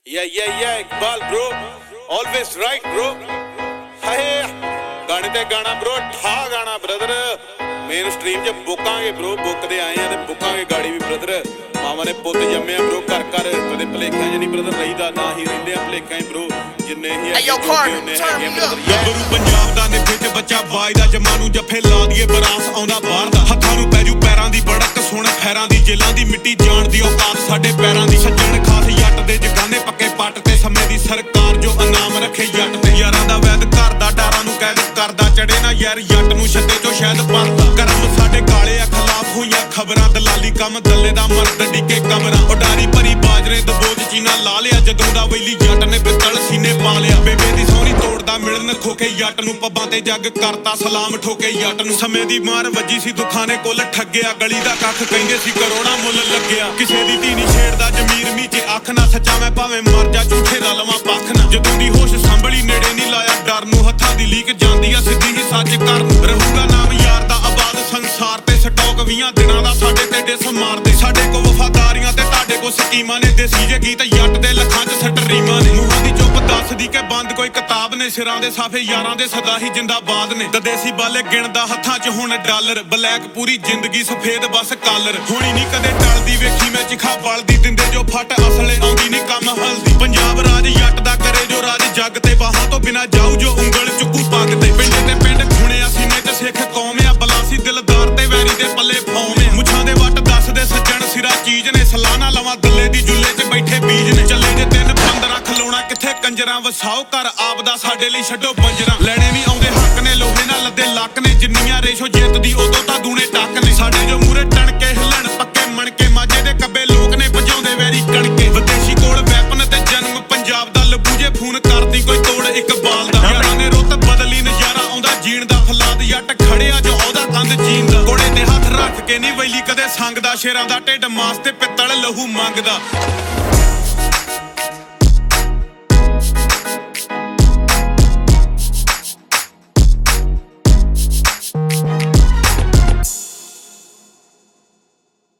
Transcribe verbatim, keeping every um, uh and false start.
Yeah, yeah, yeah, Iqbal bro, always right bro. Hey, गाने ते गाना bro, ठा गाना brother. मेन स्ट्रीम च बुकांगे bro, बुकदे आए हैं ते बुकांगे गाड़ी भी brother. मामा ने पुत जम्मे bro, कर कर कदे भलेखां च नहीं brother रहीदा ना ही रहिंदे आ भलेखां bro. जिन्ने ही है उन्ने है brother. ਗੱਭਰੂ ਪੰਜਾਬ ਦਾ ਨੇ ਵਿੱਚ ਬੱਚਾ ਬਾਜ ਦਾ ਜਮਾ ਨੂੰ ਜੱਫੇ ਲਾ ਦੀਏ ਬਰਾਸ ਆਉਂਦਾ ਬਾਹਰ ਦਾ ਹੱਥਾਂ ਨੂੰ ਪੈ ਜੂ ਪੈਰਾਂ ਦੀ ਬੜਕ ਸੁਣ ਖੈਰਾਂ ਦੀ ਜੇਲਾਂ ਦੀ ਮਿੱਟੀ ਜਾਣਦੀ ਔਕਾਤ ਸਾਡੇ ਪੈਰਾਂ ਦੀ ਸੱਜਣ ਖਾਸ ਜੱਟ ਦੇ ਜਗਾਨੇ ਪੱਕੇ ਪੱਟ ਤੇ ਸਮੇਂ ਦੀ ਸਰਕਾਰ ਜੋ ਇਨਾਮ ਰੱਖੇ ਜੱਟ ਤੇ ਯਾਰਾਂ ਦਾ ਵੈਦ ਘਰ ਦਾ ਡਾਰਾਂ ਨੂੰ ਕੈਦ ਕਰਦਾ ਚੜੇ ਨਾ ਯਾਰ ਜੱਟ ਨੂੰ ਛੱਡੇ ਚੋਂ ਸ਼ਾਇਦ ਪਰਦਾ ਕਰਮ ਸਾਡੇ ਕਾਲੇ ਆ ਖਿਲਾਫ ਹੋਈਆਂ ਖਬਰਾਂ ਦਲਾਲੀ ਕੰਮ ਦੱਲੇ ਦਾ ਮਰਦ ਡਿੱਗੇ ਕਮਰਾਂ ਉਡਾਰੀ ਭਰੀ ਬਾਜਰੇ ਦਬੋਚ ਚੀਨਾ ਲਾ ਲਿਆ ਜਦੋਂ ਦਾ ਵੈਲੀ ਜੱਟ ਨੇ ਪਿੱਤਲ ਸੀਨੇ ਪਾ ਲਿਆ ਬੇਬੇ ਦੀ ਸੋਹਣੀ ਤੋੜਦਾ ਮਿਲਣ ਖੋਕੇ ਜੱਟ ਨੂੰ ਪੱਬਾਂ ਤੇ ਜੱਗ ਕਰਤਾ ਸਲਾਮ ਠੋਕੇ ਜੱਟ ਨੂੰ ਸਮੇਂ ਦੀ ਮਾਰ ਵੱਜੀ ਸੀ ਦੁੱਖਾਂ ਨੇ ਕੁੱਲ ਠੱਗਿਆ ਗਲੀ ਦਾ ਕੱਖ ਕਹਿੰਦੇ ਸੀ ਕਰੋੜਾ ਮੁੱਲ ਲੱਗਿਆ ਕਿਸੇ ਦੀ ਧੀ ਨਹੀਂ ਛੇੜਦਾ ਜ਼ਮੀਰ ਮੀਚੇ ਅੱਖ ਨਾ ਸੱਚਾ ਮੈਂ ਭਾਵੇਂ ਮਰ ਜਾ ਝੂਠੇ ਦਾ ਲਵਾਂ ਪੱਖ ਨਾ ਜਦੋਂ ਦੀ ਹੋਸ਼ ਸੰਭਲੀ ਨੇੜੇ ਨਹੀਂ ਲਾਇਆ ਡਰ ਨੂੰ ਹੱਥਾਂ ਦੀ ਲੀਕ ਜਾਂਦੀ ਆ ਸਿੱਧੀ ਹੀ ਸੱਚ ਕਰਨ ਰਹੂਗਾ ਨਾਮ ਯਾਰ ਦਾ ਆਬਾਦ ਸੰਸਾਰ ਤੇ ਸਟਾਕ ਵੀਹਾਂ ਦਿਨਾਂ ਦਾ ਸਾਡੇ ਤੇ ਡਿਸ ਮਾਰਦੇ ਸਾਡੇ ਕੋ ਵਫਾਦਾਰੀਆਂ ਤੇ ਤੁਹਾਡੇ ਕੋ ਸਕੀਮਾਂ ਨੇ ਦੇਸੀ ਜੇ ਗੀਤ ਜੱਟ ਦੇ ਲੱਖਾਂ ਚ ਸਟਰੀਮਾਂ ਨੇ ਮੂੰਹਾਂ ਦੀ ਚੁੱਪ ਦੱਸਦੀ ਕਿ ਬੰਦ ਕੋਈ ਕਿਤਾਬ ਨੇ ਸਿਰਾਂ ਦੇ ਸਾਫੇ ਯਾਰਾਂ ਦੇ ਸਦਾ ਹੀ ਜਿੰਦਾਬਾਦ ਨੇ ਤੇ ਦੇਸੀ ਬਾਲੇ ਗਿਣਦਾ ਹੱਥਾਂ ਚ ਹੁਣ ਡਾਲਰ ਬਲੈਕ ਪੂਰੀ ਜ਼ਿੰਦਗੀ ਸਫੇਦ ਬਸ ਕਾਲਰ ਹੋਣੀ ਨਹੀਂ ਕਦੇ ਟਲਦੀ ਵੇਖੀ ਮੈਂ ਚਿਖਾ ਬਲਦੀ ਦਿੰਦੇ ਜੋ ਫੱਟ ਅਸਲੇ ਆਉਂਦੀ ਨਹੀਂ ਕੰਮ ਹਲਦੀ ਪੰਜਾਬ ਰਾਜ ਜੱਟ ਦਾ ਕਰੇ ਜੋ ਰਾਜ ਜੱਗ ਤੇ ਬਾਹਾਂ ਤੋਂ ਬਿਨਾ ਜਾਊ ਜੋ ਉਂਗਲ ਚੁੱਕੂ ਪੱਗ ਤੇ ਪਿੰਡ ਤੇ ਪਿੰਡ ਖੁਣਿਆ ਸੀਨੇ ਚ ਸਿੱਖ ਕੌਮ ਆ ਬਲਾਸੀ ਦਿਲਦਾਰ ਤੇ ਵੈਰੀ ਦੇ ਪੱਲੇ ਫੌਮ ਆ ਮੁੱਛਾਂ ਦੇ ਵੱਟ ਦੱਸਦੇ ਸੱਜਣ ਸਿਰਾ ਚੀਜ਼ ਨੇ ਸਲਾਨਾ ਲਵਾਂ ਦੱਲੇ ਦੀ ਜੁੱਲੇ ਚ ਬੈਠੇ ਬੀਜ ਨੇ ਚੱਲੇ ਜੇ ਤਿੰਨ ਪੰਦਰਾਂ ਖਲੋਣਾ ਕਿੱਥੇ ਕੰਜਰਾਂ ਵਸਾਓ ਘਰ ਆਪ ਦਾ ਸਾਡੇ ਲਈ ਛੱਡੋ ਬੰਜਰਾਂ ਲੈਣੇ ਵੀ ਆਉਂਦੇ ਹੱਕ ਨੇ ਲੋਹੇ ਨਾਲ ਲੱਦੇ ਲੱਕ ਨੇ ਜਿੰਨੀਆਂ ਰੇਸ਼ੋ ਜਿੱਤਦੀ ਉਦੋਂ ਤਾਂ ਦੂਣੇ ਟੱਕ ਨੇ ਸਾਡੇ ਜੋ ਮੂਰੇ ਟਣ ਕੇ ਹਿੱਲਣ ਪੱਕੇ ਮਣ ਕੇ ਮਾਝੇ ਦੇ ਕੱਬੇ ਲੋਕ ਨੇ ਭਜਾਉਂਦੇ ਵੈਰੀ ਕਣਕੇ ਵਿਦੇਸ਼ੀ ਕੋਲ ਵੈਪਨ ਤੇ ਜਨਮ ਪੰਜਾਬ ਦਾ ਲਬੂਜੇ ਫੋਨ ਕਰਦੀ ਕੋਈ ਤੋੜ ਇੱਕ ਬਾਲ ਦਾ ਯਾਰਾਂ ਨੇ ਰੁੱਤ ਬਦਲੀ ਨਜ਼ਾਰਾ ਆਉਂਦਾ ਜੀਣ ਦਾ ਫਲਾਦ ਜੱਟ ਖੜਿਆ ਜੋ ਉਹਦਾ ਕੰਧ ਜੀਣ ਦਾ ਕੋੜੇ ਤੇ ਹੱਥ ਰੱਖ ਕੇ ਨਹੀਂ ਵੈਲੀ ਕਦੇ ਸੰਗ ਦਾ ਸ਼ੇਰਾਂ ਦਾ ਢਿੱਡ ਮਾਸ ਤੇ ਪਿੱਤਲ ਲਹੂ ਮੰਗਦਾ